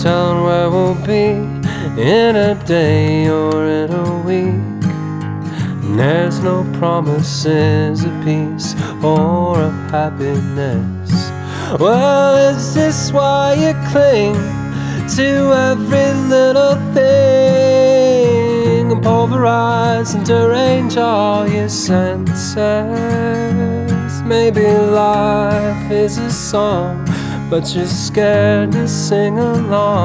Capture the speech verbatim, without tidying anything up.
Town where we'll be in a day or in a week. And there's no promises of peace or of happiness. Well, is this why you cling to every little thing and pulverize and derange all your senses? Maybe life is a song, but you're scared to sing along.